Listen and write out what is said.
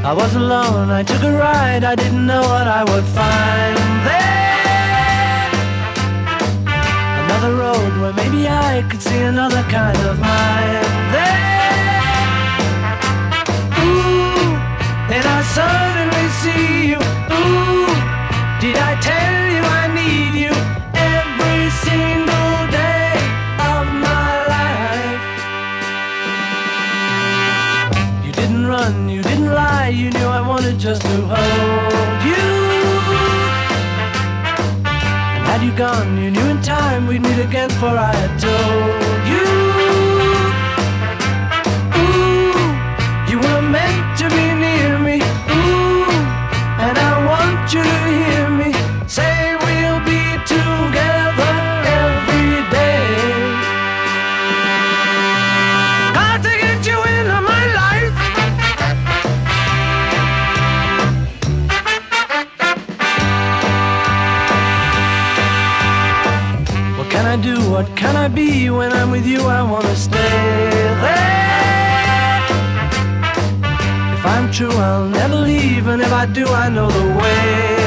I was alone, I took a ride, I didn't know what I would find there. Another road where maybe I could see another kind of mind there. Ooh, then I suddenly see you. Ooh, did I tell you I need you every single day of my life? You didn't run, you didn't lie, you knew I wanted just to hold you. And had you gone, you knew in time we'd meet again, for I had told you. Ooh, you were meant to be near me. Ooh, and I want you to hear me say we'll be together every day. Got to get you into my life. What can I do? What can I be? When I'm with you, I wanna stay there. If I'm true, I'll never leave, and if I do, I know the way.